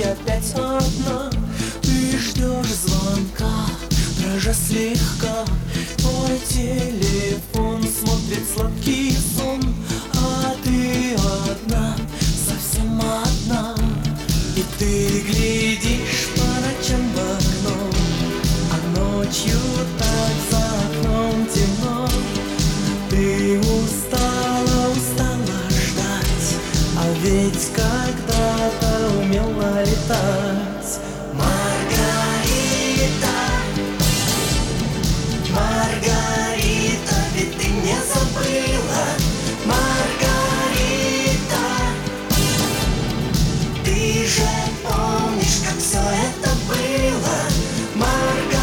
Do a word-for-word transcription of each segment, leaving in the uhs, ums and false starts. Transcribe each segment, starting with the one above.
опять одна. Ты ждешь звонка, дрожа слегка. Твой телефон смотрит сладкий сон, а ты одна, совсем одна. И ты глядишь по ночам в окно, а ночью так за окном темно. Ты устала, устала ждать, а ведь когда-то умела летать. Маргарита, Маргарита, ведь ты не забыла. Маргарита, ты же помнишь, как все это было. Маргарита,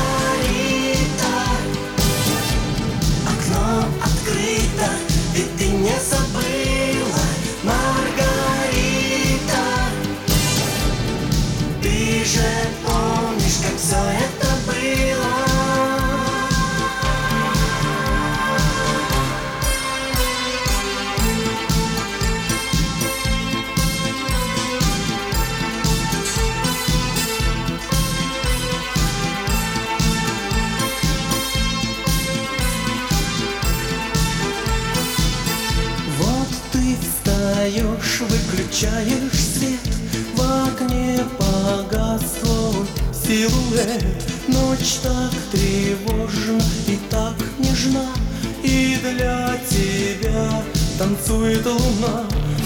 окно открыто, ведь ты не забыла. Маргарита, ты же помнишь, как все это было. Вот ты встаешь, выключаешь свет, в окне погас твой силуэт. Ночь так тревожна и так нежна, и для тебя танцует луна.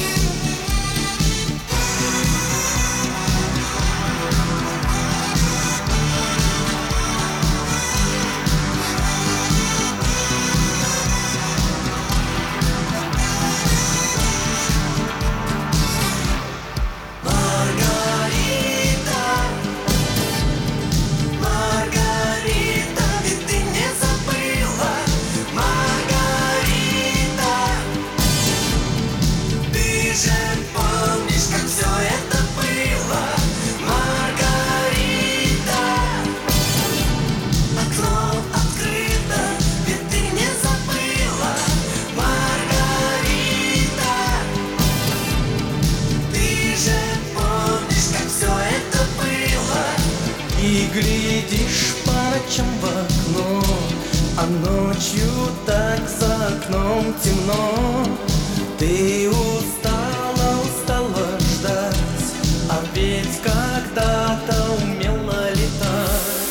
И глядишь по ночам в окно, а ночью так за окном темно. Ты устала, устала ждать, а ведь когда-то умела летать.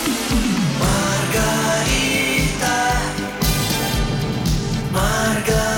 Маргарита, Маргарита.